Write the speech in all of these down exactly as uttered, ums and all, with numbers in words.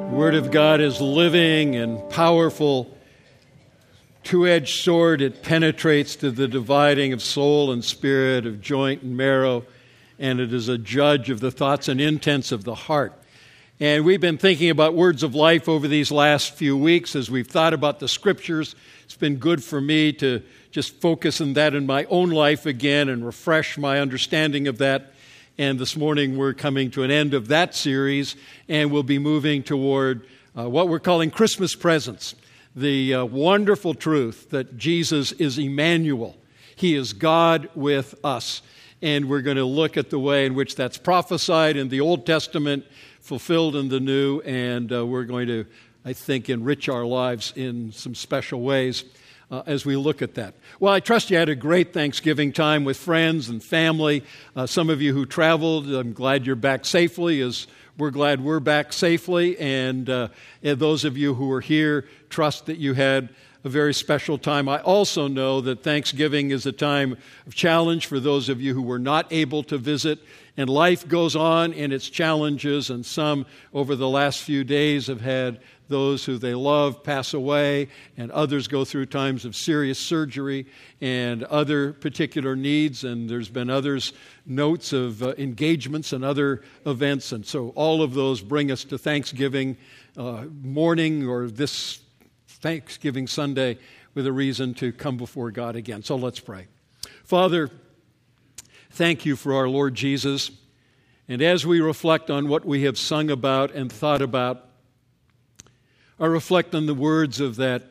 Word of God is living and powerful, two-edged sword. It penetrates to the dividing of soul and spirit, of joint and marrow, and it is a judge of the thoughts and intents of the heart. And we've been thinking about words of life over these last few weeks as we've thought about the Scriptures. It's been good for me to just focus on that in my own life again and refresh my understanding of that. And this morning we're coming to an end of that series, and we'll be moving toward uh, what we're calling Christmas presents. The uh, wonderful truth that Jesus is Emmanuel. He is God with us. And we're going to look at the way in which that's prophesied in the Old Testament, fulfilled in the New, and uh, we're going to, I think, enrich our lives in some special ways uh, as we look at that. Well, I trust you had a great Thanksgiving time with friends and family. Uh, some of you who traveled, I'm glad you're back safely, as we're glad we're back safely. And, uh, and those of you who are here, trust that you had a very special time. I also know that Thanksgiving is a time of challenge for those of you who were not able to visit. And life goes on in its challenges, and some over the last few days have had those who they love pass away, and others go through times of serious surgery and other particular needs, and there's been others, notes of uh, engagements and other events. And so all of those bring us to Thanksgiving uh, morning or this Thanksgiving Sunday with a reason to come before God again. So let's pray. Father, thank you for our Lord Jesus. And as we reflect on what we have sung about and thought about, I reflect on the words of that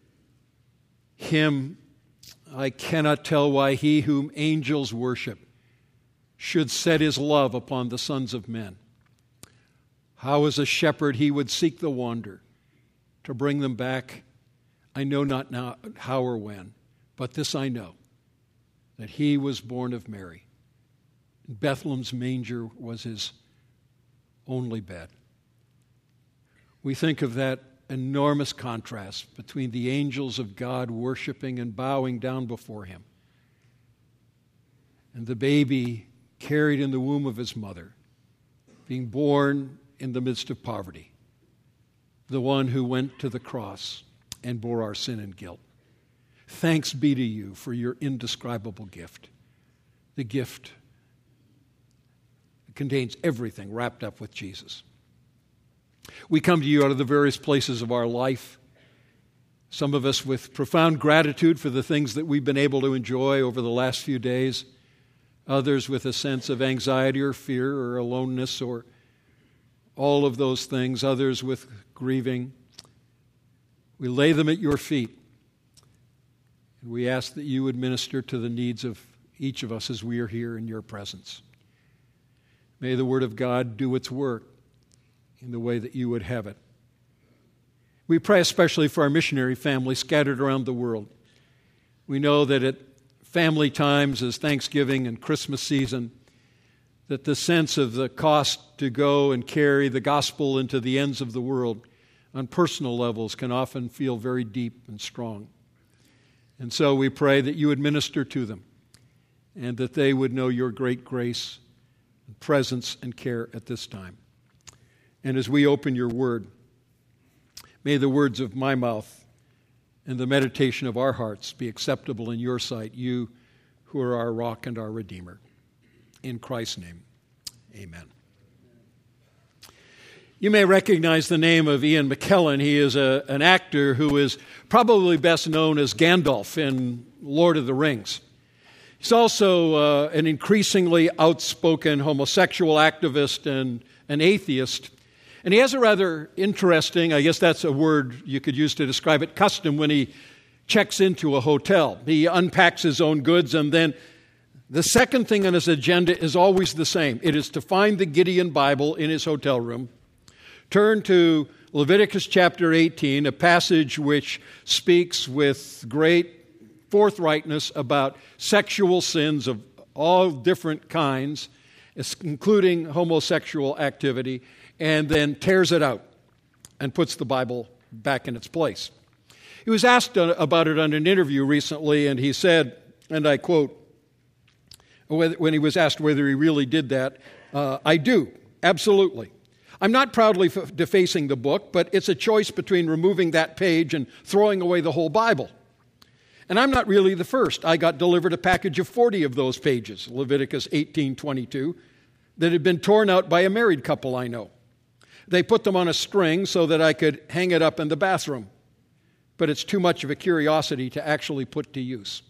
hymn, I cannot tell why he whom angels worship should set his love upon the sons of men. How as a shepherd he would seek the wander to bring them back. I know not now how or when, but this I know, that he was born of Mary. Bethlehem's manger was his only bed. We think of that enormous contrast between the angels of God worshiping and bowing down before him, and the baby carried in the womb of his mother, being born in the midst of poverty, the one who went to the cross and bore our sin and guilt. Thanks be to you for your indescribable gift, the gift that contains everything wrapped up with Jesus. We come to you out of the various places of our life, some of us with profound gratitude for the things that we've been able to enjoy over the last few days, others with a sense of anxiety or fear or aloneness or all of those things, others with grieving. We lay them at your feet, and we ask that you would minister to the needs of each of us as we are here in your presence. May the Word of God do its work in the way that you would have it. We pray especially for our missionary family scattered around the world. We know that at family times as Thanksgiving and Christmas season, that the sense of the cost to go and carry the gospel into the ends of the world on personal levels can often feel very deep and strong. And so we pray that you would minister to them and that they would know your great grace and presence and care at this time. And as we open your word, may the words of my mouth and the meditation of our hearts be acceptable in your sight, you who are our rock and our Redeemer. In Christ's name, amen. You may recognize the name of Ian McKellen. He is a, an actor who is probably best known as Gandalf in Lord of the Rings. He's also uh, an increasingly outspoken homosexual activist and an atheist. And he has a rather interesting, I guess that's a word you could use to describe it, custom when he checks into a hotel. He unpacks his own goods, and then the second thing on his agenda is always the same. It is to find the Gideon Bible in his hotel room, turn to Leviticus chapter eighteen, a passage which speaks with great forthrightness about sexual sins of all different kinds, including homosexual activity, and then tears it out and puts the Bible back in its place. He was asked about it on an interview recently, and he said, and I quote, when he was asked whether he really did that, uh, I do, absolutely. I'm not proudly f- defacing the book, but it's a choice between removing that page and throwing away the whole Bible. And I'm not really the first. I got delivered a package of forty of those pages, Leviticus eighteen twenty-two, that had been torn out by a married couple I know. They put them on a string so that I could hang it up in the bathroom. But it's too much of a curiosity to actually put to use.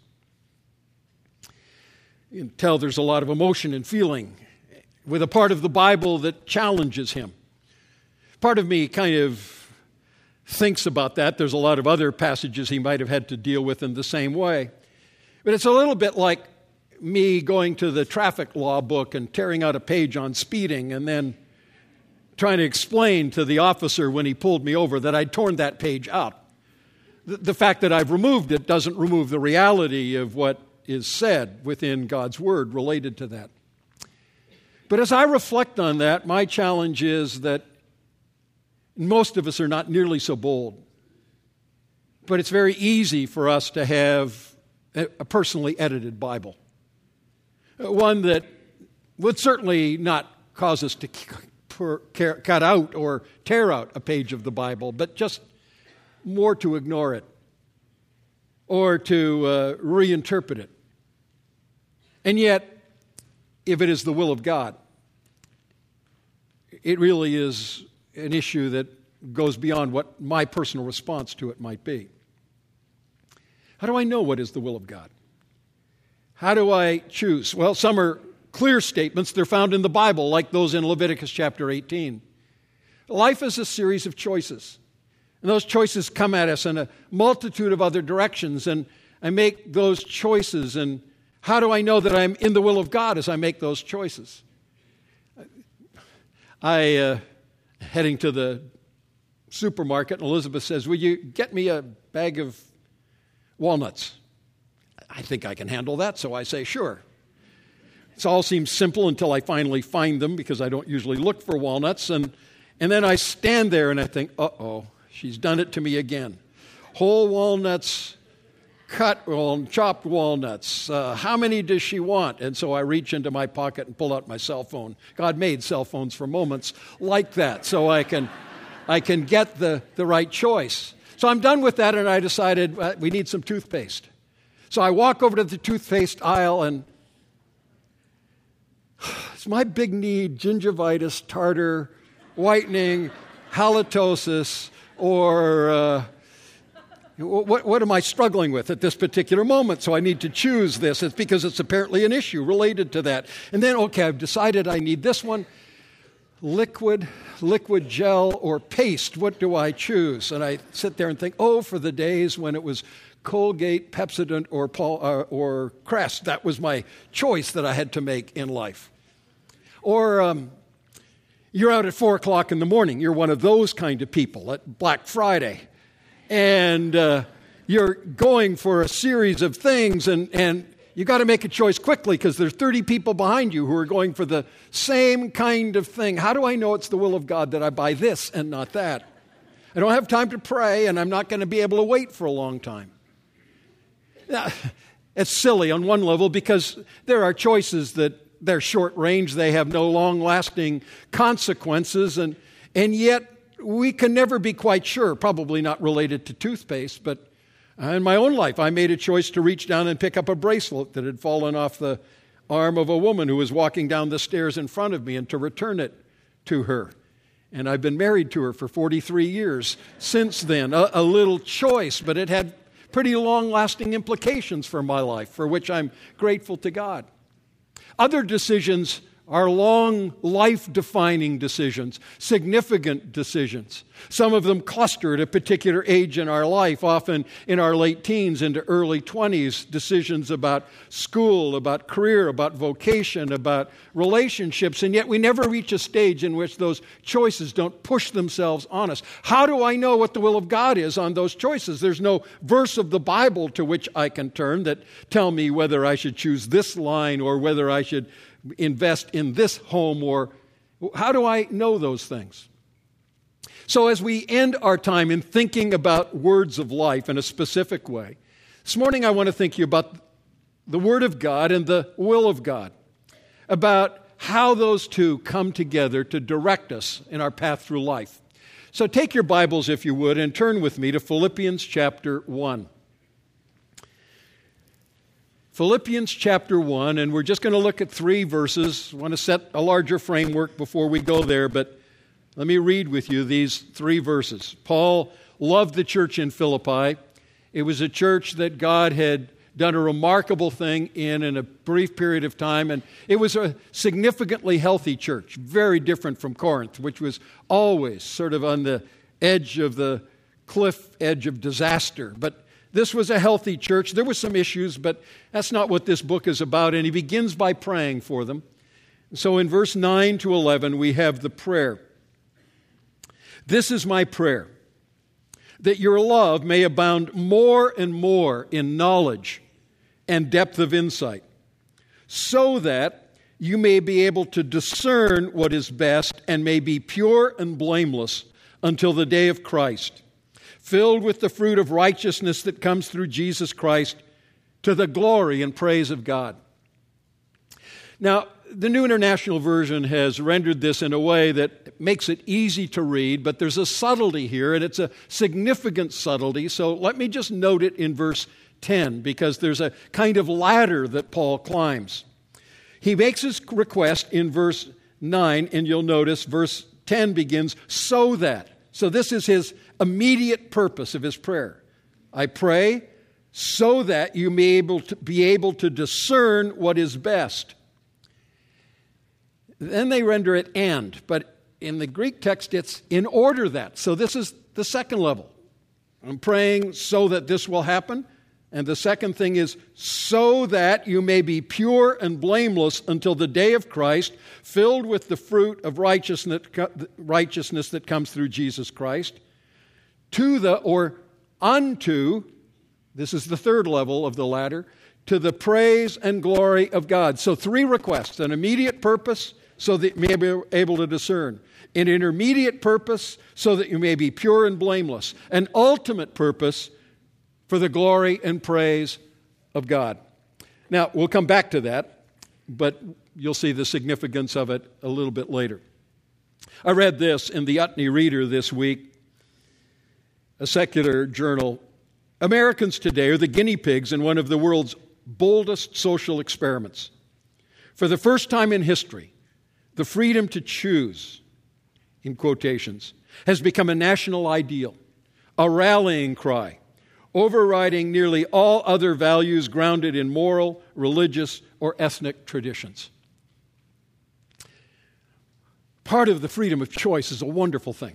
You can tell there's a lot of emotion and feeling with a part of the Bible that challenges him. Part of me kind of thinks about that. There's a lot of other passages he might have had to deal with in the same way. But it's a little bit like me going to the traffic law book and tearing out a page on speeding and then trying to explain to the officer when he pulled me over that I'd torn that page out. The, the fact that I've removed it doesn't remove the reality of what is said within God's Word related to that. But as I reflect on that, my challenge is that most of us are not nearly so bold. But it's very easy for us to have a personally edited Bible. One that would certainly not cause us to cut out or tear out a page of the Bible, but just more to ignore it or to uh, reinterpret it. And yet, if it is the will of God, it really is an issue that goes beyond what my personal response to it might be. How do I know what is the will of God? How do I choose? Well, some are clear statements. They're found in the Bible, like those in Leviticus chapter eighteen. Life is a series of choices. And those choices come at us in a multitude of other directions. And I make those choices. And how do I know that I'm in the will of God as I make those choices? I, uh, heading to the supermarket, and Elizabeth says, will you get me a bag of walnuts? I think I can handle that, so I say, sure. It all seems simple until I finally find them, because I don't usually look for walnuts. And, and then I stand there and I think, uh-oh, she's done it to me again. Whole walnuts, cut well, chopped walnuts. Uh, how many does she want? And so I reach into my pocket and pull out my cell phone. God made cell phones for moments like that, so I can, I can get the, the right choice. So I'm done with that, and I decided uh, we need some toothpaste. So I walk over to the toothpaste aisle, and it's my big need, gingivitis, tartar, whitening, halitosis, or uh, what, what am I struggling with at this particular moment? So I need to choose this. It's because it's apparently an issue related to that. And then, okay, I've decided I need this one. Liquid, liquid gel, or paste. What do I choose? And I sit there and think, oh, for the days when it was Colgate, Pepsodent, or, Paul, uh, or Crest. That was my choice that I had to make in life. Or um, you're out at four o'clock in the morning. You're one of those kind of people at Black Friday. And uh, you're going for a series of things, and, and you got to make a choice quickly because there's thirty people behind you who are going for the same kind of thing. How do I know it's the will of God that I buy this and not that? I don't have time to pray, and I'm not going to be able to wait for a long time. Now, it's silly on one level because there are choices that they're short range, they have no long-lasting consequences, and, and yet we can never be quite sure, probably not related to toothpaste, but in my own life, I made a choice to reach down and pick up a bracelet that had fallen off the arm of a woman who was walking down the stairs in front of me and to return it to her. And I've been married to her for forty-three years since then. A, a little choice, but it had pretty long-lasting implications for my life, for which I'm grateful to God. Other decisions are long, life-defining decisions, significant decisions. Some of them cluster at a particular age in our life, often in our late teens into early twenties, decisions about school, about career, about vocation, about relationships, and yet we never reach a stage in which those choices don't push themselves on us. How do I know what the will of God is on those choices? There's no verse of the Bible to which I can turn that tell me whether I should choose this line or whether I should invest in this home, or how do I know those things? So as we end our time in thinking about words of life in a specific way, this morning I want to think to you about the Word of God and the will of God, about how those two come together to direct us in our path through life. So take your Bibles, if you would, and turn with me to Philippians chapter one. Philippians chapter one, and we're just going to look at three verses. I want to set a larger framework before we go there, but let me read with you these three verses. Paul loved the church in Philippi. It was a church that God had done a remarkable thing in in a brief period of time, and it was a significantly healthy church, very different from Corinth, which was always sort of on the edge of the cliff edge of disaster. But this was a healthy church. There were some issues, but that's not what this book is about, and he begins by praying for them. So in verse nine to eleven, we have the prayer. This is my prayer, that your love may abound more and more in knowledge and depth of insight, so that you may be able to discern what is best and may be pure and blameless until the day of Christ, filled with the fruit of righteousness that comes through Jesus Christ, to the glory and praise of God. Now, the New International Version has rendered this in a way that makes it easy to read, but there's a subtlety here, and it's a significant subtlety. So let me just note it in verse ten, because there's a kind of ladder that Paul climbs. He makes his request in verse nine, and you'll notice verse ten begins, so that. So this is his immediate purpose of his prayer. I pray so that you may able to be able to discern what is best. Then they render it and, but in the Greek text it's in order that. So this is the second level. I'm praying so that this will happen. And the second thing is, so that you may be pure and blameless until the day of Christ, filled with the fruit of righteousness, righteousness that comes through Jesus Christ, to the, or unto, this is the third level of the ladder, to the praise and glory of God. So three requests: an immediate purpose, so that you may be able to discern; an intermediate purpose, so that you may be pure and blameless; an ultimate purpose, for the glory and praise of God. Now, we'll come back to that, but you'll see the significance of it a little bit later. I read this in the Utne Reader this week, a secular journal. Americans today are the guinea pigs in one of the world's boldest social experiments. For the first time in history, the freedom to choose, in quotations, has become a national ideal, a rallying cry, overriding nearly all other values grounded in moral, religious, or ethnic traditions. Part of the freedom of choice is a wonderful thing.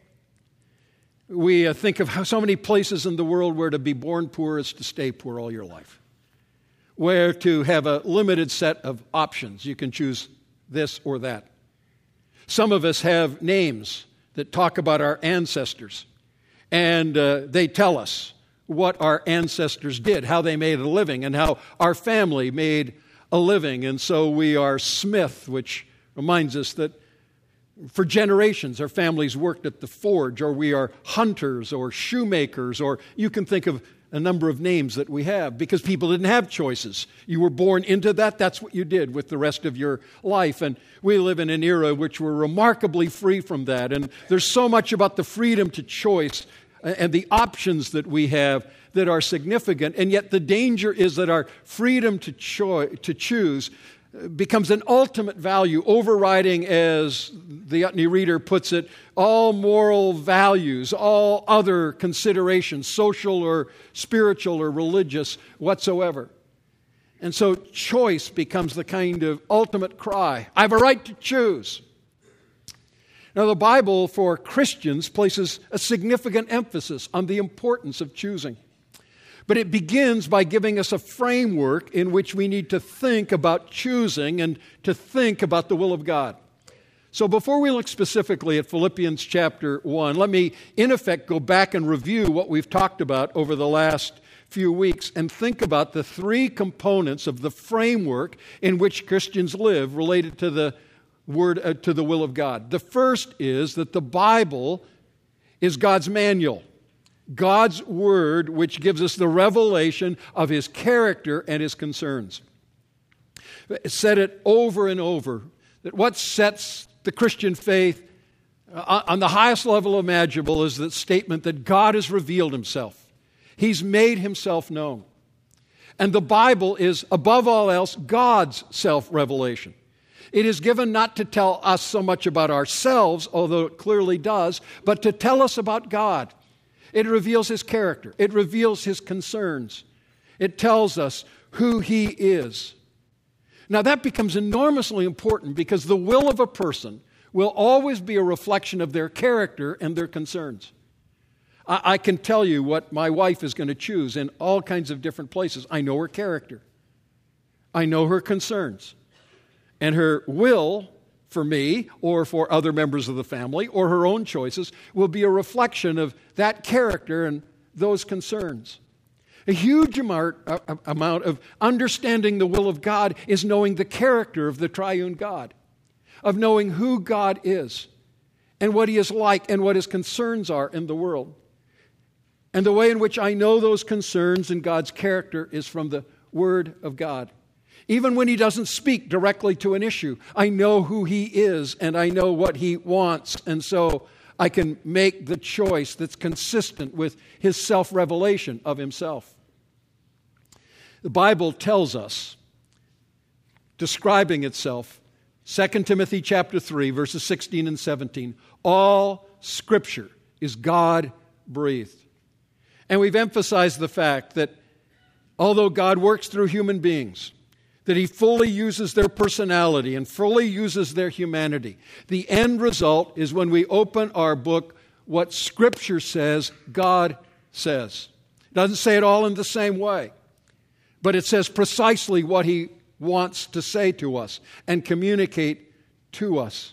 We uh, think of how so many places in the world where to be born poor is to stay poor all your life, where to have a limited set of options. You can choose this or that. Some of us have names that talk about our ancestors, and uh, they tell us what our ancestors did, how they made a living, and how our family made a living. And so we are Smith, which reminds us that for generations our families worked at the forge, or we are hunters or shoemakers, or you can think of a number of names that we have because people didn't have choices. You were born into that, that's what you did with the rest of your life. And we live in an era which we're remarkably free from that. And there's so much about the freedom to choice and the options that we have that are significant. And yet the danger is that our freedom to, cho- to choose becomes an ultimate value, overriding, as the Utne Reader puts it, all moral values, all other considerations, social or spiritual or religious whatsoever. And so choice becomes the kind of ultimate cry. I have a right to choose. Now, the Bible for Christians places a significant emphasis on the importance of choosing. But it begins by giving us a framework in which we need to think about choosing and to think about the will of God. So before we look specifically at Philippians chapter one, let me, in effect, go back and review what we've talked about over the last few weeks and think about the three components of the framework in which Christians live related to the word uh, to the will of God. The first is that the Bible is God's manual, God's word, which gives us the revelation of His character and His concerns. Said it over and over. That what sets the Christian faith on the highest level imaginable is the statement that God has revealed himself. He's made himself known. And the Bible is, above all else, God's self-revelation. It is given not to tell us so much about ourselves, although it clearly does, but to tell us about God. It reveals his character. It reveals his concerns. It tells us who he is. Now that becomes enormously important because the will of a person will always be a reflection of their character and their concerns. I, I can tell you what my wife is going to choose in all kinds of different places. I know her character. I know her concerns. And her will for me or for other members of the family or her own choices will be a reflection of that character and those concerns. A huge amount, uh, amount of understanding the will of God is knowing the character of the triune God, of knowing who God is and what he is like and what his concerns are in the world. And the way in which I know those concerns and God's character is from the Word of God. Even when he doesn't speak directly to an issue, I know who he is and I know what he wants. And so I can make the choice that's consistent with his self-revelation of himself. The Bible tells us, describing itself, Second Timothy chapter three, verses sixteen and seventeen, all Scripture is God-breathed. And we've emphasized the fact that although God works through human beings, that he fully uses their personality and fully uses their humanity, the end result is when we open our book, what Scripture says, God says. It doesn't say it all in the same way, but it says precisely what he wants to say to us and communicate to us.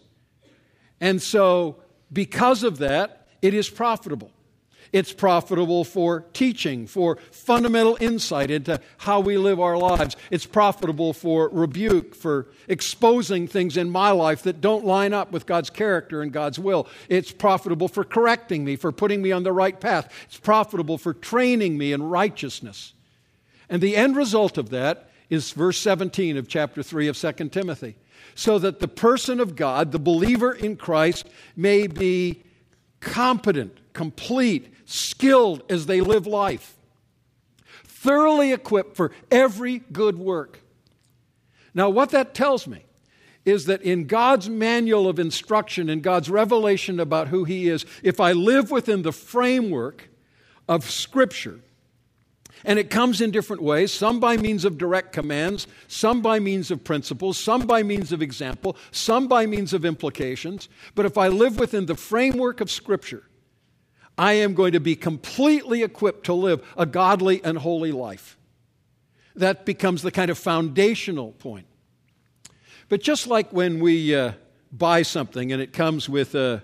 And so, because of that, it is profitable. It's profitable for teaching, for fundamental insight into how we live our lives. It's profitable for rebuke, for exposing things in my life that don't line up with God's character and God's will. It's profitable for correcting me, for putting me on the right path. It's profitable for training me in righteousness. And the end result of that is verse seventeen of chapter three of Second Timothy. So that the person of God, the believer in Christ, may be competent, complete, skilled as they live life, thoroughly equipped for every good work. Now, what that tells me is that in God's manual of instruction and God's revelation about who he is, if I live within the framework of Scripture, and it comes in different ways, some by means of direct commands, some by means of principles, some by means of example, some by means of implications. But if I live within the framework of Scripture, I am going to be completely equipped to live a godly and holy life. That becomes the kind of foundational point. But just like when we uh, buy something and it comes with a,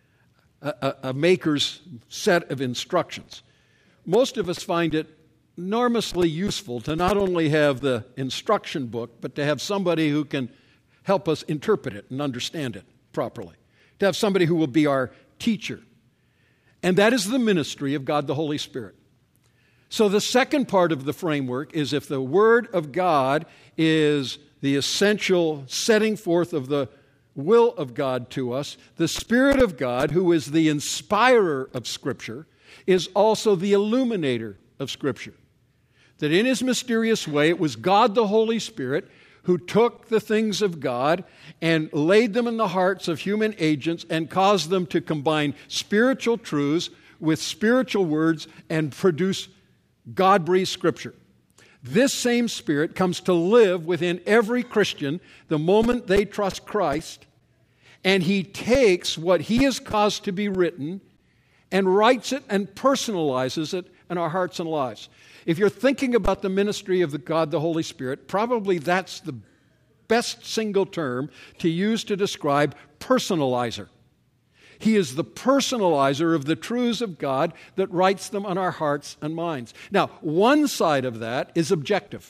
a, a maker's set of instructions, most of us find it enormously useful to not only have the instruction book, but to have somebody who can help us interpret it and understand it properly. To have somebody who will be our teacher. And that is the ministry of God the Holy Spirit. So the second part of the framework is if the Word of God is the essential setting forth of the will of God to us, the Spirit of God, who is the inspirer of Scripture, is also the illuminator of Scripture. That in his mysterious way, it was God the Holy Spirit who took the things of God and laid them in the hearts of human agents and caused them to combine spiritual truths with spiritual words and produce God-breathed Scripture. This same Spirit comes to live within every Christian the moment they trust Christ, and he takes what he has caused to be written and writes it and personalizes it in our hearts and lives. If you're thinking about the ministry of the God, the Holy Spirit, probably that's the best single term to use to describe personalizer. He is the personalizer of the truths of God that writes them on our hearts and minds. Now, one side of that is objective.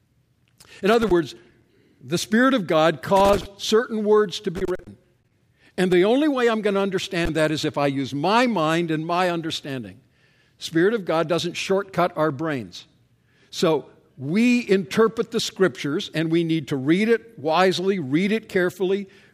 In other words, the Spirit of God caused certain words to be written. And the only way I'm going to understand that is if I use my mind and my understanding. Spirit of God doesn't shortcut our brains. So we interpret the Scriptures, and we need to read it wisely, read it carefully,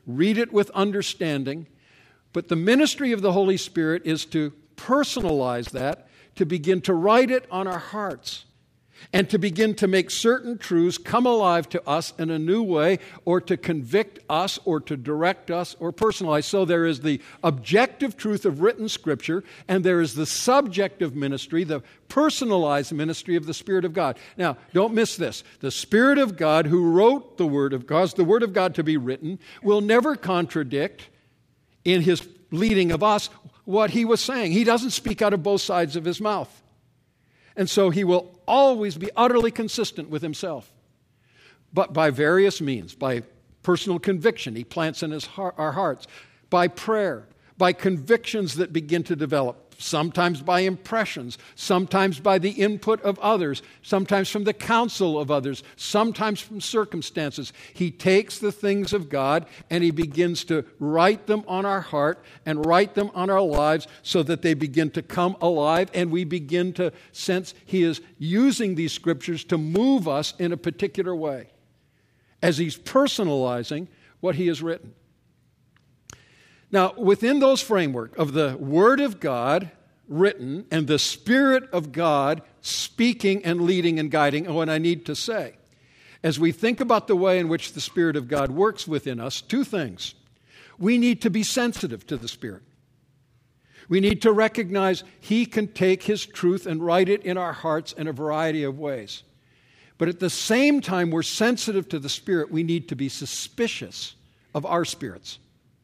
read it with understanding. But the ministry of the Holy Spirit is to personalize that, to begin to write it on our hearts, and to begin to make certain truths come alive to us in a new way, or to convict us, or to direct us, or personalize. So there is the objective truth of written Scripture, and there is the subjective ministry, the personalized ministry of the Spirit of God. Now, don't miss this. The Spirit of God who wrote the Word of God, caused the Word of God to be written, will never contradict in His leading of us what He was saying. He doesn't speak out of both sides of His mouth. And so He will always be utterly consistent with Himself. But by various means, by personal conviction He plants in his heart, our hearts, by prayer, by convictions that begin to develop, sometimes by impressions, sometimes by the input of others, sometimes from the counsel of others, sometimes from circumstances. He takes the things of God and He begins to write them on our heart and write them on our lives so that they begin to come alive, and we begin to sense He is using these Scriptures to move us in a particular way as He's personalizing what He has written. Now, within those framework of the Word of God written and the Spirit of God speaking and leading and guiding, and what I need to say, as we think about the way in which the Spirit of God works within us, two things. We need to be sensitive to the Spirit. We need to recognize He can take His truth and write it in our hearts in a variety of ways. But at the same time we're sensitive to the Spirit, we need to be suspicious of our spirits.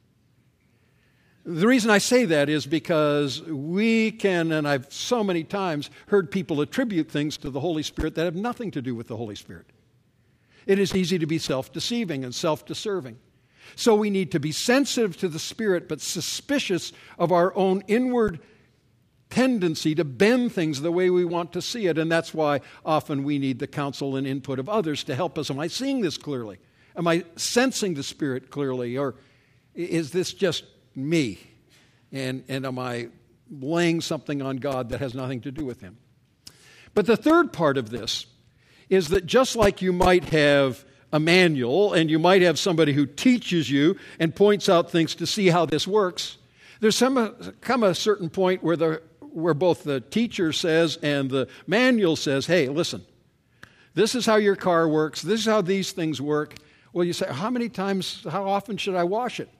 The reason I say that is because we can, and I've so many times heard people attribute things to the Holy Spirit that have nothing to do with the Holy Spirit. It is easy to be self-deceiving and self-deserving. So we need to be sensitive to the Spirit, but suspicious of our own inward tendency to bend things the way we want to see it. And that's why often we need the counsel and input of others to help us. Am I seeing this clearly? Am I sensing the Spirit clearly? Or is this just me, and, and am I laying something on God that has nothing to do with Him? But the third part of this is that just like you might have a manual and you might have somebody who teaches you and points out things to see how this works, there's some, come a certain point where, the, where both the teacher says and the manual says, hey, listen, this is how your car works, this is how these things work. Well, you say, how many times, how often should I wash it?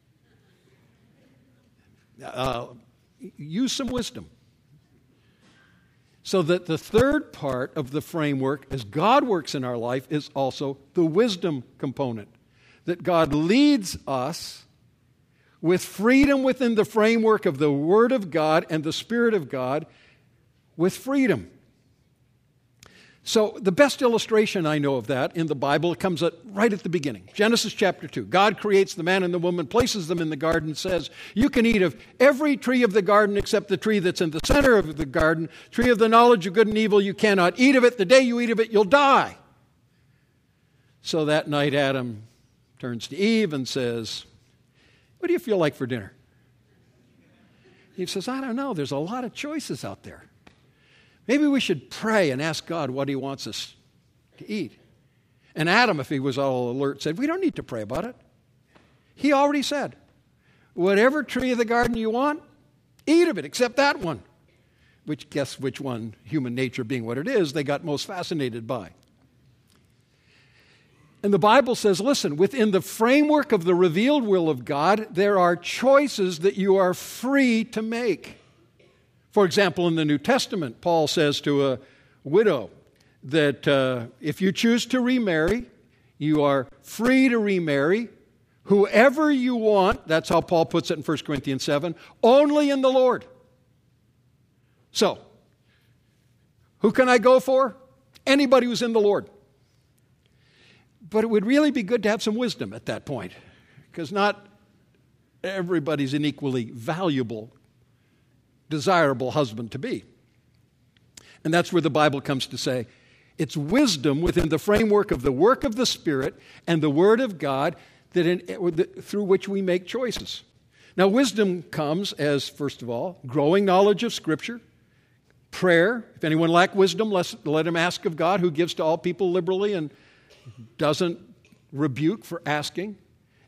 Uh, use some wisdom. So that the third part of the framework, as God works in our life, is also the wisdom component. That God leads us with freedom within the framework of the Word of God and the Spirit of God, with freedom. So the best illustration I know of that in the Bible comes at, right at the beginning. Genesis chapter two. God creates the man and the woman, places them in the garden, and says, you can eat of every tree of the garden except the tree that's in the center of the garden, tree of the knowledge of good and evil. You cannot eat of it. The day you eat of it, you'll die. So that night Adam turns to Eve and says, what do you feel like for dinner? Eve says, I don't know. There's a lot of choices out there. Maybe we should pray and ask God what He wants us to eat. And Adam, if he was all alert, said, we don't need to pray about it. He already said, whatever tree of the garden you want, eat of it, except that one. Which, guess which one, human nature being what it is, they got most fascinated by. And the Bible says, listen, within the framework of the revealed will of God, there are choices that you are free to make. For example, in the New Testament, Paul says to a widow that uh, if you choose to remarry, you are free to remarry whoever you want. That's how Paul puts it in First Corinthians seven, only in the Lord. So, who can I go for? Anybody who's in the Lord. But it would really be good to have some wisdom at that point, because not everybody's an equally valuable, desirable husband to be. And that's where the Bible comes to say, it's wisdom within the framework of the work of the Spirit and the Word of God that in, through which we make choices. Now, wisdom comes as, first of all, growing knowledge of Scripture, prayer. If anyone lack wisdom, let, let him ask of God, who gives to all people liberally and doesn't rebuke for asking.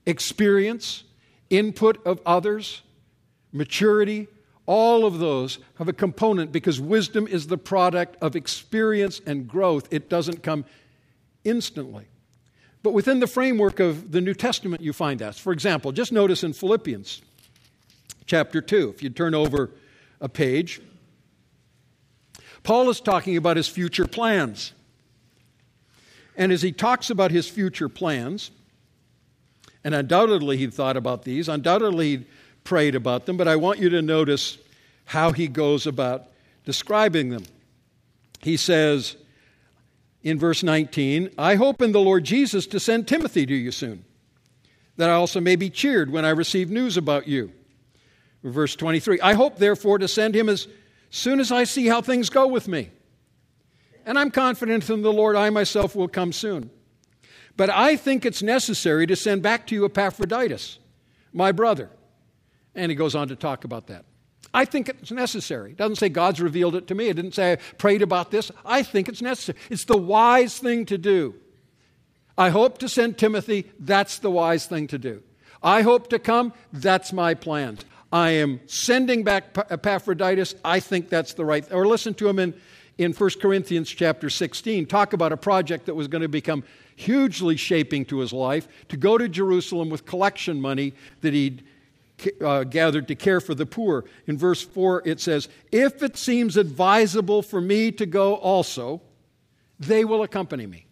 experience, input of others, maturity, all of those have a component because wisdom is the product of experience and growth. It doesn't come instantly. But within the framework of the New Testament, you find that. For example, just notice in Philippians chapter two, if you turn over a page, Paul is talking about his future plans. And as he talks about his future plans, and undoubtedly he thought about these, undoubtedly he prayed about them, but I want you to notice how he goes about describing them. He says in verse nineteen, I hope in the Lord Jesus to send Timothy to you soon, that I also may be cheered when I receive news about you. Verse twenty-three, I hope therefore to send him as soon as I see how things go with me. And I'm confident in the Lord I myself will come soon. But I think it's necessary to send back to you Epaphroditus, my brother. And he goes on to talk about that. I think it's necessary. It doesn't say God's revealed it to me. It didn't say I prayed about this. I think it's necessary. It's the wise thing to do. I hope to send Timothy. That's the wise thing to do. I hope to come. That's my plans. I am sending back Epaphroditus. I think that's the right. Or listen to him in, in First Corinthians chapter sixteen. Talk about a project that was going to become hugely shaping to his life, to go to Jerusalem with collection money that he'd uh, gathered to care for the poor. In verse four it says, if it seems advisable for me to go also, they will accompany me.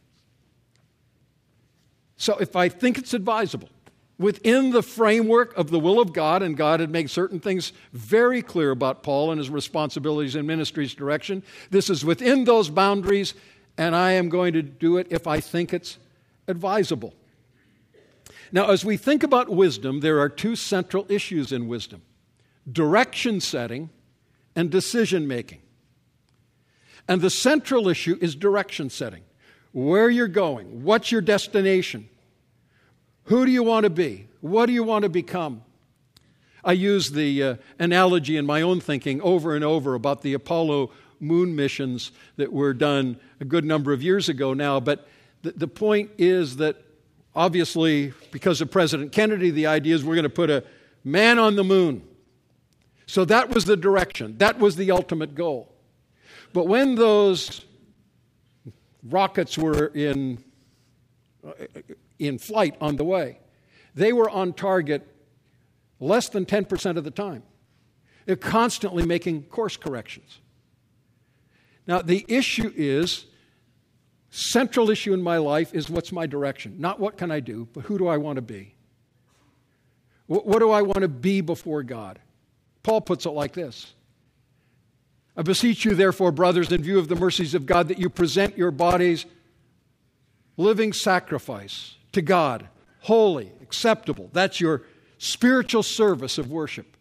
So if I think it's advisable, within the framework of the will of God, and God had made certain things very clear about Paul and his responsibilities in ministry's direction, this is within those boundaries, and I am going to do it if I think it's advisable. Now, as we think about wisdom, there are two central issues in wisdom: direction setting and decision making. And the central issue is direction setting. Where you're going, what's your destination? Who do you want to be? What do you want to become? I use the uh, analogy in my own thinking over and over about the Apollo moon missions that were done a good number of years ago now. But the, the point is that obviously, because of President Kennedy, the idea is we're going to put a man on the moon. So that was the direction. That was the ultimate goal. But when those rockets were in in flight on the way, they were on target less than ten percent of the time. They're constantly making course corrections. Now, the issue is, central issue in my life is what's my direction? Not what can I do, but who do I want to be? What, what do I want to be before God? Paul puts it like this. I beseech you, therefore, brothers, in view of the mercies of God, that you present your bodies living sacrifice to God, holy, acceptable. That's your spiritual service of worship.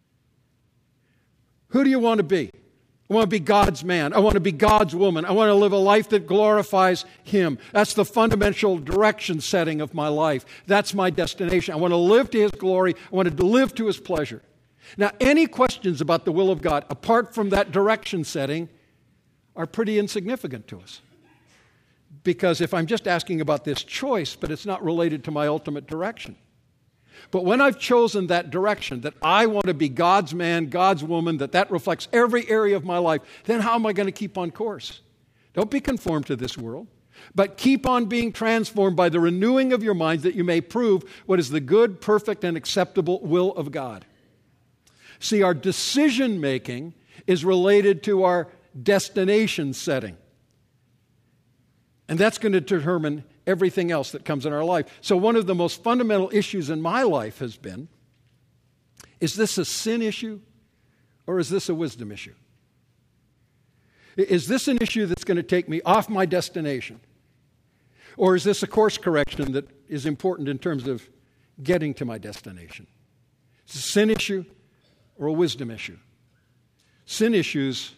Who do you want to be? I want to be God's man. I want to be God's woman. I want to live a life that glorifies Him. That's the fundamental direction setting of my life. That's my destination. I want to live to His glory. I want to live to His pleasure. Now, any questions about the will of God, apart from that direction setting, are pretty insignificant to us. Because if I'm just asking about this choice, but it's not related to my ultimate direction. But when I've chosen that direction, that I want to be God's man, God's woman, that that reflects every area of my life, then how am I going to keep on course? Don't be conformed to this world, but keep on being transformed by the renewing of your mind, that you may prove what is the good, perfect, and acceptable will of God. See, our decision making is related to our destination setting. And that's going to determine everything else that comes in our life. So one of the most fundamental issues in my life has been, is this a sin issue or is this a wisdom issue? Is this an issue that's going to take me off my destination? Or is this a course correction that is important in terms of getting to my destination? Is it a sin issue or a wisdom issue? Sin issues,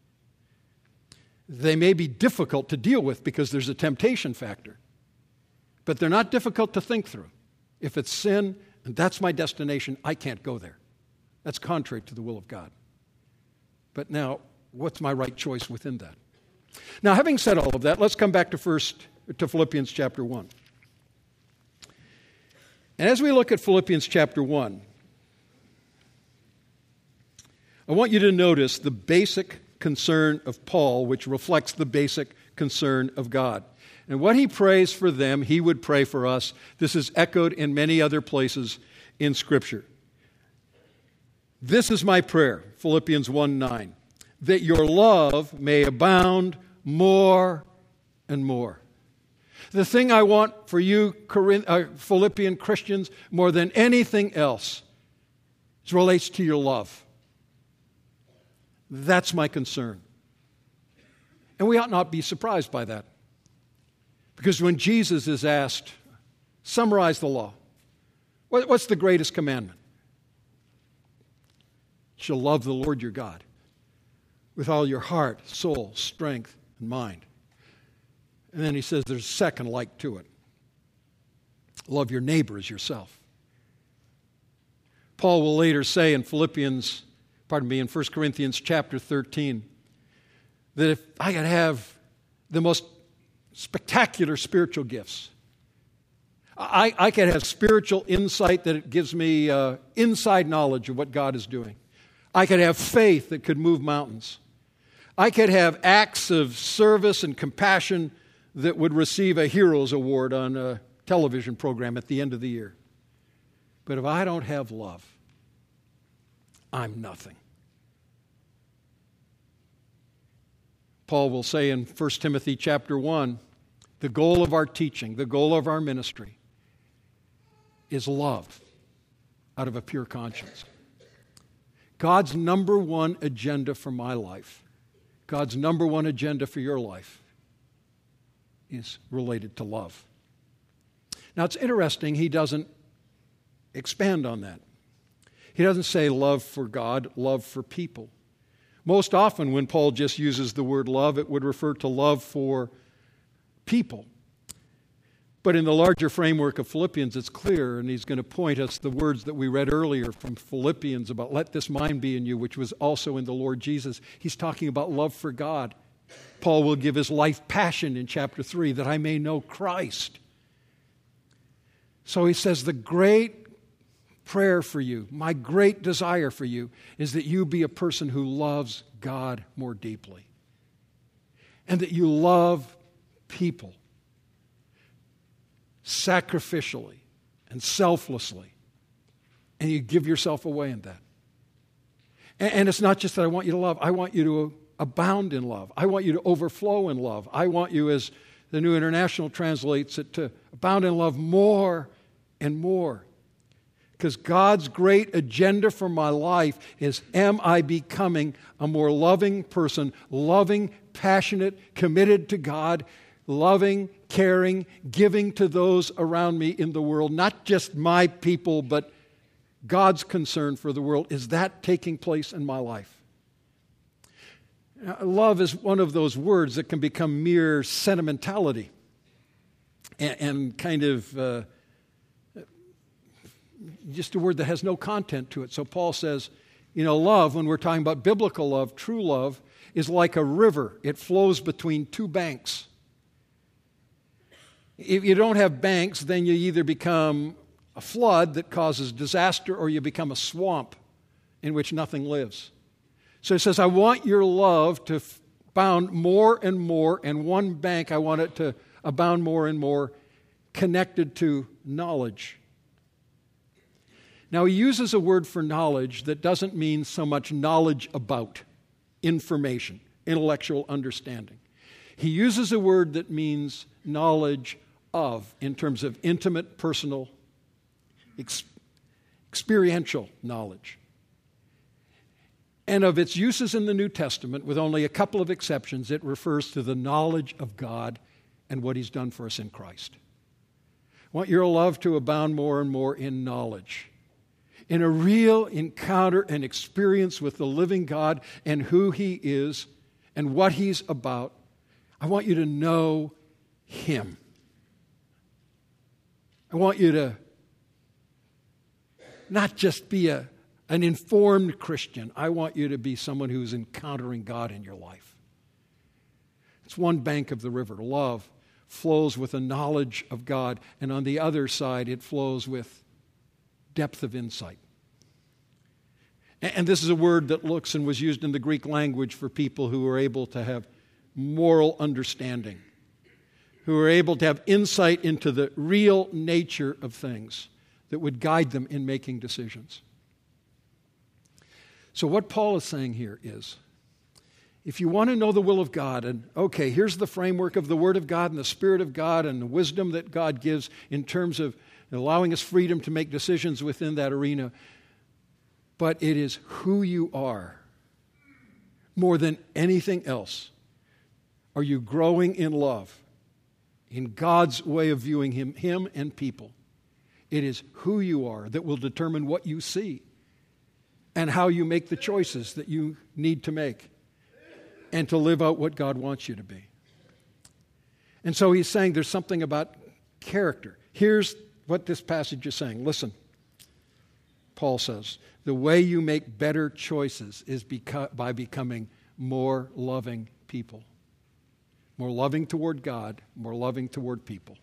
they may be difficult to deal with because there's a temptation factor. But they're not difficult to think through. If it's sin, and that's my destination, I can't go there. That's contrary to the will of God. But now, what's my right choice within that? Now, having said all of that, let's come back to first to Philippians chapter one. And as we look at Philippians chapter one, I want you to notice the basic concern of Paul, which reflects the basic concern of God. And what he prays for them, he would pray for us. This is echoed in many other places in Scripture. This is my prayer, Philippians one nine, that your love may abound more and more. The thing I want for you, Philippian Christians, more than anything else, relates to your love. That's my concern. And we ought not be surprised by that. Because when Jesus is asked, summarize the law, what's the greatest commandment? You shall love the Lord your God with all your heart, soul, strength, and mind. And then he says there's a second like to it. Love your neighbor as yourself. Paul will later say in Philippians, pardon me, in First Corinthians chapter thirteen, that if I could have the most spectacular spiritual gifts, I, I could have spiritual insight that gives me uh, inside knowledge of what God is doing. I could have faith that could move mountains. I could have acts of service and compassion that would receive a Heroes Award on a television program at the end of the year. But if I don't have love, I'm nothing. Paul will say in First Timothy chapter one, the goal of our teaching, the goal of our ministry is love out of a pure conscience. God's number one agenda for my life, God's number one agenda for your life is related to love. Now it's interesting, he doesn't expand on that. He doesn't say love for God, love for people. Most often when Paul just uses the word love, it would refer to love for people. But in the larger framework of Philippians, it's clear, and he's going to point us the words that we read earlier from Philippians about let this mind be in you, which was also in the Lord Jesus. He's talking about love for God. Paul will give his life passion in chapter three, that I may know Christ. So he says the great prayer for you, my great desire for you, is that you be a person who loves God more deeply. And that you love people sacrificially and selflessly. And you give yourself away in that. And, and it's not just that I want you to love, I want you to abound in love. I want you to overflow in love. I want you, as the New International translates it, to abound in love more and more. Because God's great agenda for my life is, am I becoming a more loving person, loving, passionate, committed to God, loving, caring, giving to those around me in the world, not just my people, but God's concern for the world. Is that taking place in my life? Now, love is one of those words that can become mere sentimentality and, and kind of uh, just a word that has no content to it. So Paul says, you know, love, when we're talking about biblical love, true love, is like a river. It flows between two banks. If you don't have banks, then you either become a flood that causes disaster or you become a swamp in which nothing lives. So he says, I want your love to abound more and more, and one bank, I want it to abound more and more, connected to knowledge. Now, he uses a word for knowledge that doesn't mean so much knowledge about, information, intellectual understanding. He uses a word that means knowledge of, in terms of intimate, personal, ex- experiential knowledge. And of its uses in the New Testament, with only a couple of exceptions, it refers to the knowledge of God and what He's done for us in Christ. I want your love to abound more and more in knowledge, in a real encounter and experience with the living God and who He is and what He's about. I want you to know Him. I want you to not just be a, an informed Christian. I want you to be someone who's encountering God in your life. It's one bank of the river. Love flows with a knowledge of God, and on the other side, it flows with depth of insight. And this is a word that looks and was used in the Greek language for people who were able to have moral understanding, who were able to have insight into the real nature of things that would guide them in making decisions. So what Paul is saying here is, if you want to know the will of God, and okay, here's the framework of the Word of God and the Spirit of God and the wisdom that God gives in terms of allowing us freedom to make decisions within that arena, but it is who you are more than anything else. Are you growing in love, in God's way of viewing him, him and people? It is who you are that will determine what you see and how you make the choices that you need to make and to live out what God wants you to be. And so he's saying there's something about character. Here's what this passage is saying. Listen, Paul says, the way you make better choices is beca- by becoming more loving people. More loving toward God, more loving toward people.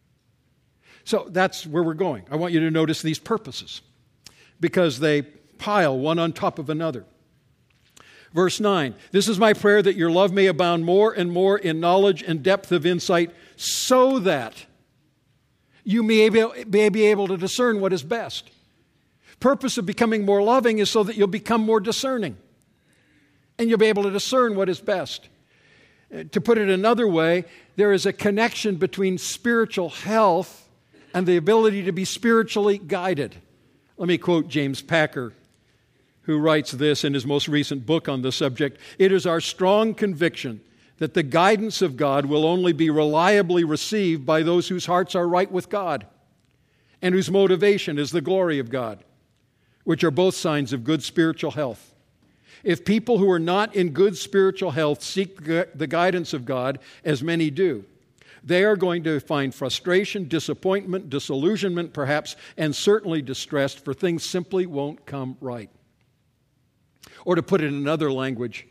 So that's where we're going. I want you to notice these purposes because they pile one on top of another. Verse nine, this is my prayer that your love may abound more and more in knowledge and depth of insight so that you may be able to discern what is best. Purpose of becoming more loving is so that you'll become more discerning and you'll be able to discern what is best. To put it another way, there is a connection between spiritual health and the ability to be spiritually guided. Let me quote James Packer, who writes this in his most recent book on the subject. It is our strong conviction that the guidance of God will only be reliably received by those whose hearts are right with God and whose motivation is the glory of God, which are both signs of good spiritual health. If people who are not in good spiritual health seek the guidance of God, as many do, they are going to find frustration, disappointment, disillusionment perhaps, and certainly distress, for things simply won't come right. Or to put it in another language,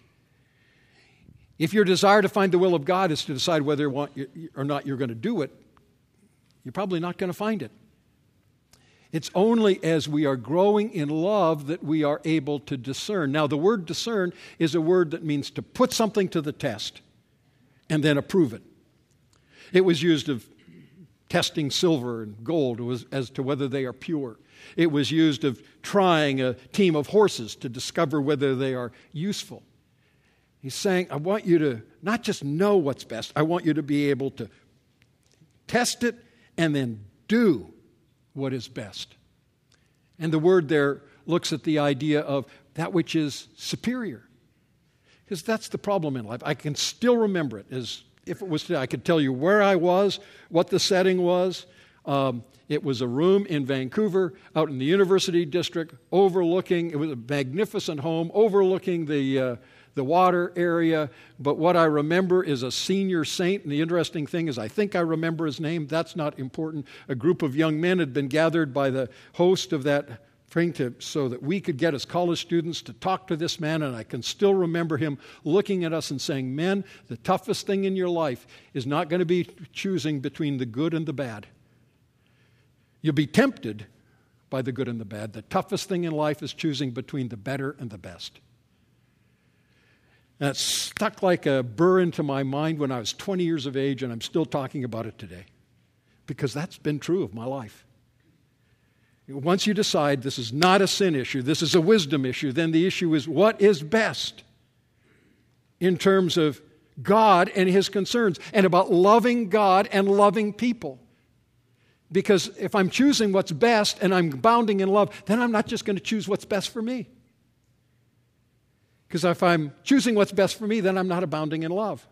if your desire to find the will of God is to decide whether or not you're going to do it, you're probably not going to find it. It's only as we are growing in love that we are able to discern. Now, the word discern is a word that means to put something to the test and then approve it. It was used of testing silver and gold as to whether they are pure. It was used of trying a team of horses to discover whether they are useful. He's saying, I want you to not just know what's best, I want you to be able to test it and then do what is best. And the word there looks at the idea of that which is superior. Because that's the problem in life. I can still remember it as if it was today. I could tell you where I was, what the setting was. Um, it was a room in Vancouver, out in the University District, overlooking, it was a magnificent home, overlooking the uh, the water area. But what I remember is a senior saint, and the interesting thing is I think I remember his name. That's not important. A group of young men had been gathered by the host of that thing to, so that we could get as college students to talk to this man, and I can still remember him looking at us and saying, men, the toughest thing in your life is not going to be choosing between the good and the bad. You'll be tempted by the good and the bad. The toughest thing in life is choosing between the better and the best. And it stuck like a burr into my mind when I was twenty years of age, and I'm still talking about it today because that's been true of my life. Once you decide this is not a sin issue, this is a wisdom issue, then the issue is what is best in terms of God and His concerns and about loving God and loving people. Because if I'm choosing what's best and I'm abounding in love, then I'm not just going to choose what's best for me. Because if I'm choosing what's best for me, then I'm not abounding in love.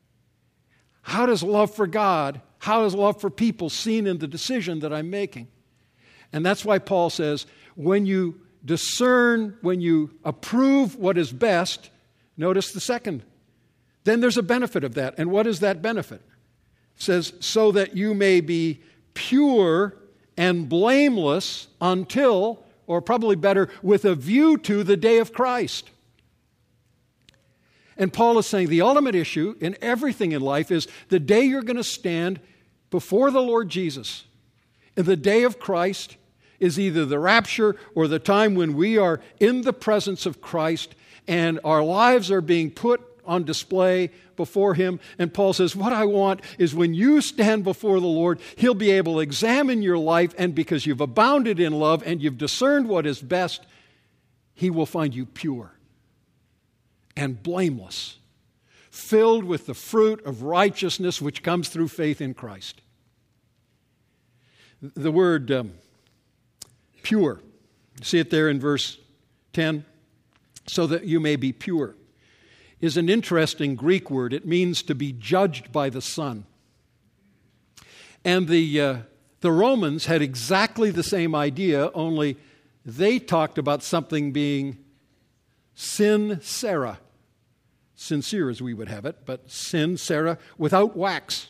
How does love for God, how is love for people seen in the decision that I'm making? And that's why Paul says, when you discern, when you approve what is best, notice the second, then there's a benefit of that. And what is that benefit? It says, so that you may be pure and blameless until, or probably better, with a view to the day of Christ. And Paul is saying the ultimate issue in everything in life is the day you're going to stand before the Lord Jesus. In the day of Christ is either the rapture or the time when we are in the presence of Christ and our lives are being put on display before Him. And Paul says, what I want is when you stand before the Lord, He'll be able to examine your life, and because you've abounded in love and you've discerned what is best, He will find you pure and blameless, filled with the fruit of righteousness which comes through faith in Christ. The word um, pure, you see it there in verse ten, so that you may be pure, is an interesting Greek word. It means to be judged by the sun. And the, uh, the Romans had exactly the same idea, only they talked about something being sincera, sincere as we would have it, but sincera, without wax.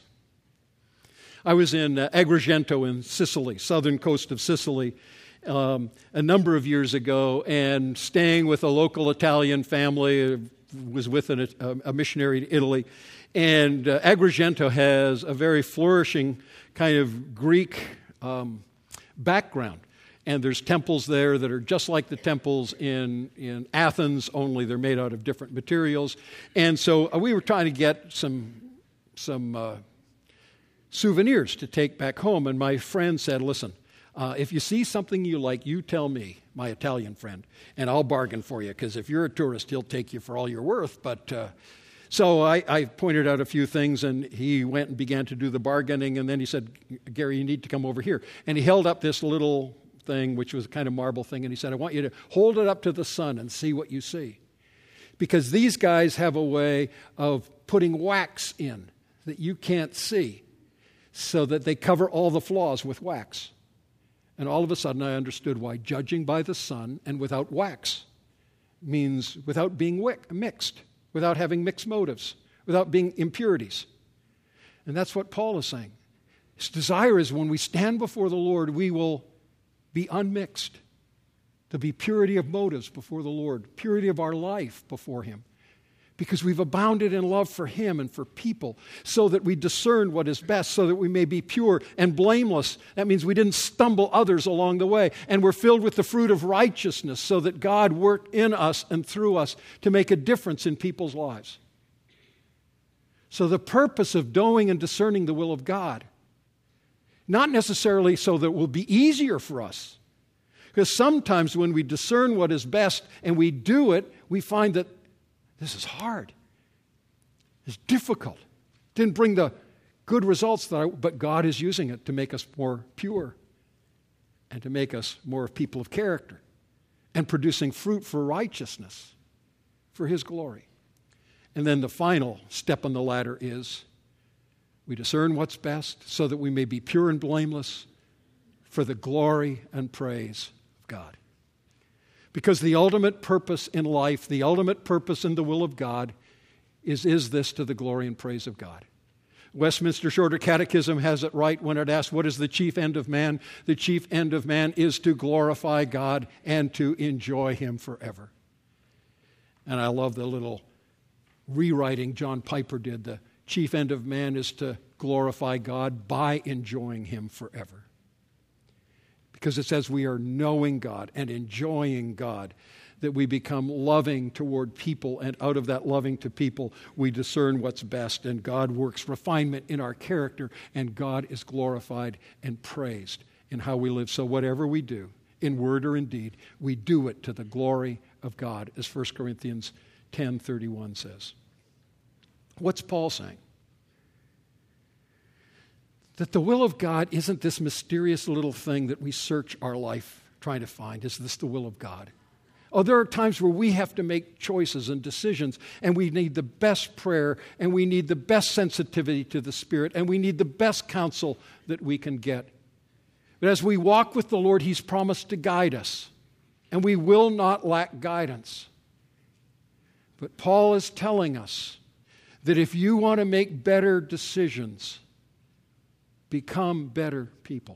I was in uh, Agrigento in Sicily, southern coast of Sicily, um, a number of years ago, and staying with a local Italian family. Uh, was with an, a, a missionary to Italy. And uh, Agrigento has a very flourishing kind of Greek um, background. And there's temples there that are just like the temples in, in Athens, only they're made out of different materials. And so uh, we were trying to get some, some uh, souvenirs to take back home. And my friend said, listen, uh, if you see something you like, you tell me, my Italian friend, and I'll bargain for you, because if you're a tourist, he'll take you for all you're worth. But uh, so I, I pointed out a few things, and he went and began to do the bargaining, and then he said, Gary, you need to come over here. And he held up this little thing, which was a kind of marble thing, and he said, I want you to hold it up to the sun and see what you see. Because these guys have a way of putting wax in that you can't see, so that they cover all the flaws with wax. And all of a sudden I understood why judging by the sun and without wax means without being wick, mixed, without having mixed motives, without being impurities. And that's what Paul is saying. His desire is when we stand before the Lord, we will be unmixed. There'll be purity of motives before the Lord, purity of our life before Him, because we've abounded in love for Him and for people, so that we discern what is best, so that we may be pure and blameless. That means we didn't stumble others along the way. And we're filled with the fruit of righteousness, so that God worked in us and through us to make a difference in people's lives. So the purpose of knowing and discerning the will of God, not necessarily so that it will be easier for us, because sometimes when we discern what is best and we do it, we find that this is hard. It's difficult. Didn't bring the good results, that I, but God is using it to make us more pure and to make us more people of character and producing fruit for righteousness, for His glory. And then the final step on the ladder is we discern what's best so that we may be pure and blameless for the glory and praise of God. Because the ultimate purpose in life, the ultimate purpose in the will of God is, is this to the glory and praise of God. Westminster Shorter Catechism has it right when it asks, what is the chief end of man? The chief end of man is to glorify God and to enjoy Him forever. And I love the little rewriting John Piper did. The chief end of man is to glorify God by enjoying Him forever. Because it says we are knowing God and enjoying God, that we become loving toward people, and out of that loving to people, we discern what's best, and God works refinement in our character, and God is glorified and praised in how we live. So whatever we do, in word or in deed, we do it to the glory of God, as First Corinthians ten thirty-one says. What's Paul saying? That the will of God isn't this mysterious little thing that we search our life trying to find. Is this the will of God? Oh, there are times where we have to make choices and decisions, and we need the best prayer, and we need the best sensitivity to the Spirit, and we need the best counsel that we can get. But as we walk with the Lord, He's promised to guide us, and we will not lack guidance. But Paul is telling us that if you want to make better decisions, become better people,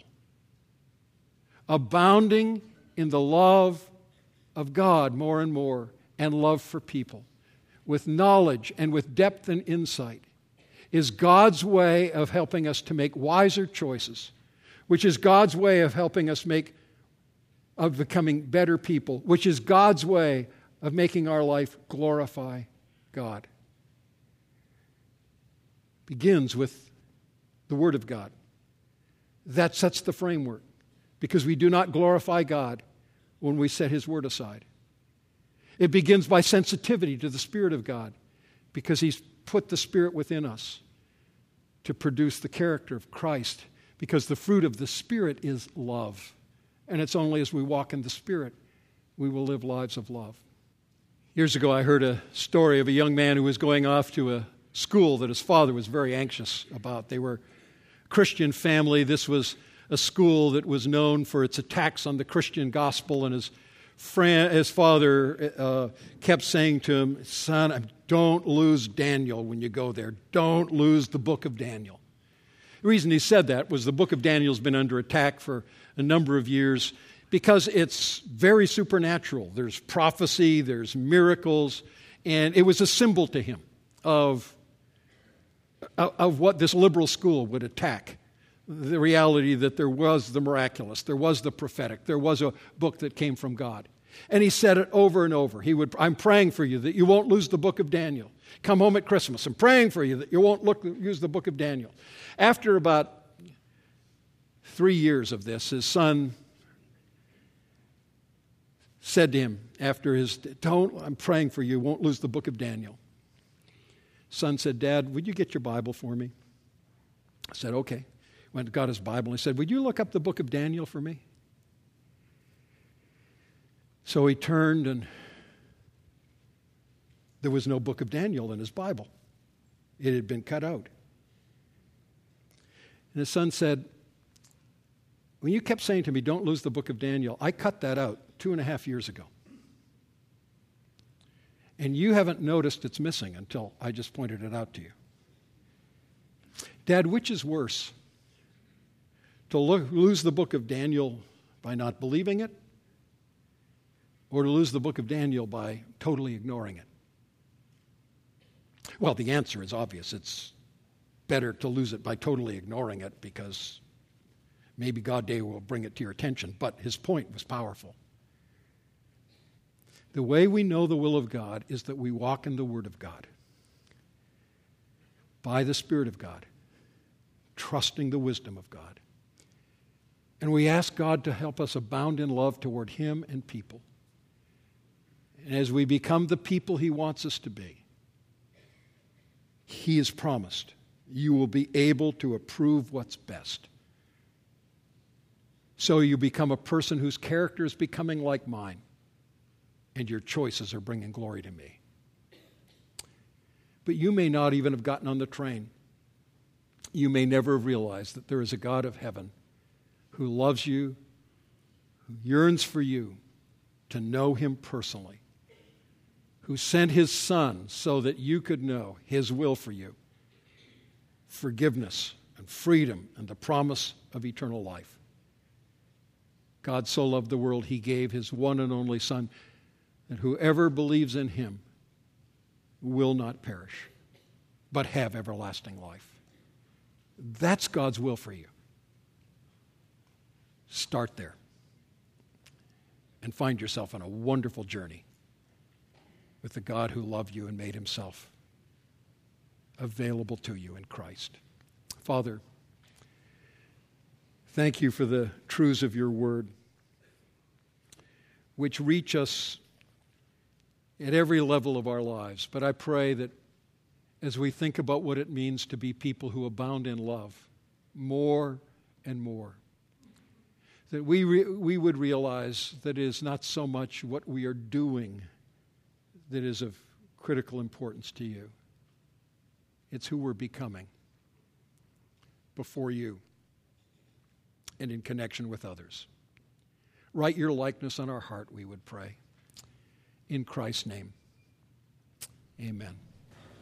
abounding in the love of God more and more, and love for people, with knowledge and with depth and insight, is God's way of helping us to make wiser choices, which is God's way of helping us make of becoming better people, which is God's way of making our life glorify God. Begins with the Word of God. That sets the framework, because we do not glorify God when we set His Word aside. It begins by sensitivity to the Spirit of God, because He's put the Spirit within us to produce the character of Christ, because the fruit of the Spirit is love. And it's only as we walk in the Spirit we will live lives of love. Years ago, I heard a story of a young man who was going off to a school that his father was very anxious about. They were a Christian family. This was a school that was known for its attacks on the Christian gospel, and his friend, his father uh, kept saying to him, "Son, don't lose Daniel when you go there. Don't lose the book of Daniel." The reason he said that was the book of Daniel's been under attack for a number of years because it's very supernatural. There's prophecy, there's miracles, and it was a symbol to him of, of what this liberal school would attack. The reality that there was the miraculous, there was the prophetic, there was a book that came from God. And he said it over and over. He would, "I'm praying for you that you won't lose the book of Daniel. Come home at Christmas. I'm praying for you that you won't look, use the book of Daniel." After about three years of this, his son said to him after his, "Don't, I'm praying for you, won't lose the book of Daniel." Son said, "Dad, would you get your Bible for me?" I said, "Okay." Went and got his Bible and he said, "Would you look up the book of Daniel for me?" So he turned, and there was no book of Daniel in his Bible. It had been cut out. And his son said, "When you kept saying to me, 'Don't lose the book of Daniel,' I cut that out two and a half years ago. And you haven't noticed it's missing until I just pointed it out to you. Dad, which is worse? To lo- lose the book of Daniel by not believing it, or to lose the book of Daniel by totally ignoring it?" Well, the answer is obvious. It's better to lose it by totally ignoring it, because maybe God day will bring it to your attention. But his point was powerful. The way we know the will of God is that we walk in the Word of God, by the Spirit of God, trusting the wisdom of God. And we ask God to help us abound in love toward Him and people. And as we become the people He wants us to be, He has promised you will be able to approve what's best. So you become a person whose character is becoming like mine, and your choices are bringing glory to me. But you may not even have gotten on the train. You may never have realized that there is a God of heaven who loves you, who yearns for you to know Him personally, who sent His Son so that you could know His will for you, forgiveness and freedom and the promise of eternal life. God so loved the world, He gave His one and only Son, that whoever believes in Him will not perish, but have everlasting life. That's God's will for you. Start there and find yourself on a wonderful journey with the God who loved you and made Himself available to you in Christ. Father, thank you for the truths of your word, which reach us at every level of our lives. But I pray that as we think about what it means to be people who abound in love more and more, that we re- we would realize that it is not so much what we are doing that is of critical importance to you. It's who we're becoming before you and in connection with others. Write your likeness on our heart, we would pray. In Christ's name, amen.